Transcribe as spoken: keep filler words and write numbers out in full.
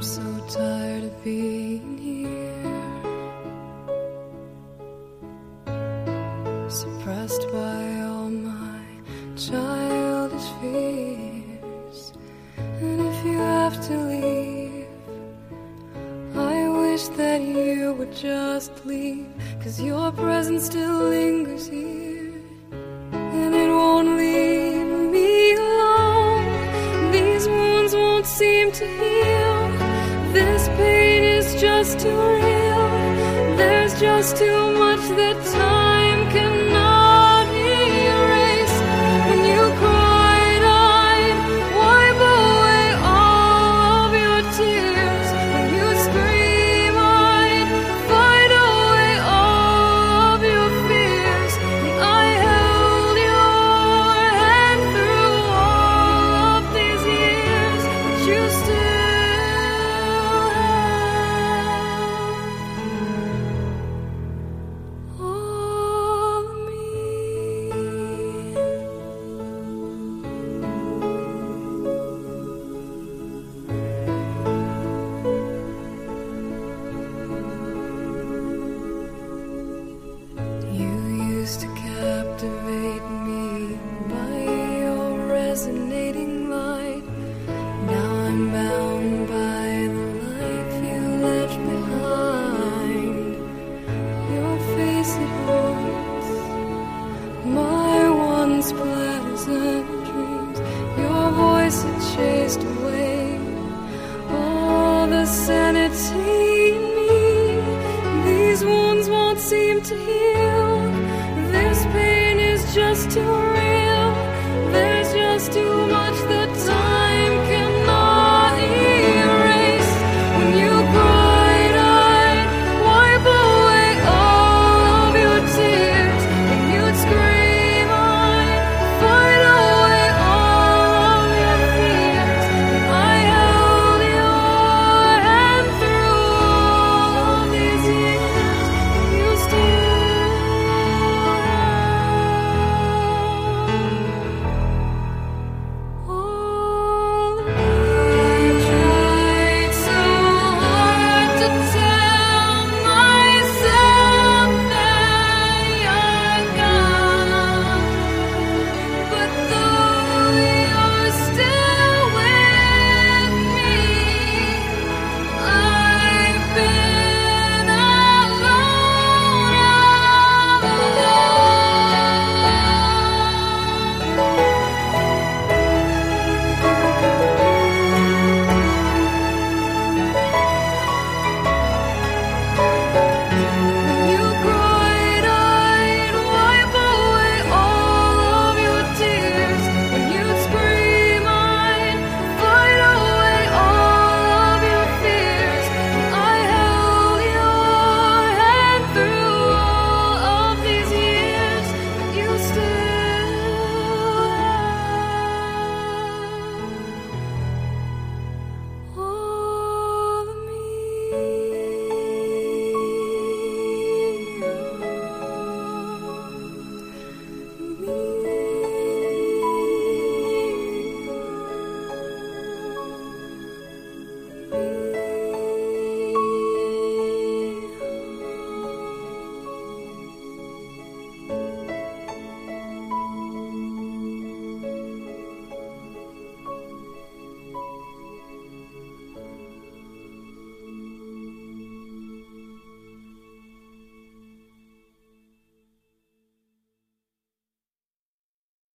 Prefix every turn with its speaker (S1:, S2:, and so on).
S1: so tired of being here, suppressed by all my childish fears. And if you have to leave, I wish that you would just leave, 'cause your presence still lingers here, and it won't leave me alone. These wounds won't seem to heal. This pain is just too real. There's just too much that time cannot erase. When you cried, I'd wipe away all of your tears. When you scream, I'd fight away all of your fears. And I held your hand through all of these years, but you still to captivate me by your resonating light. Now I'm bound by the life you left behind. Your face, it haunts my once pleasant dreams. Your voice, it chased away all the sanity in me. These wounds won't seem to heal. This pain is just too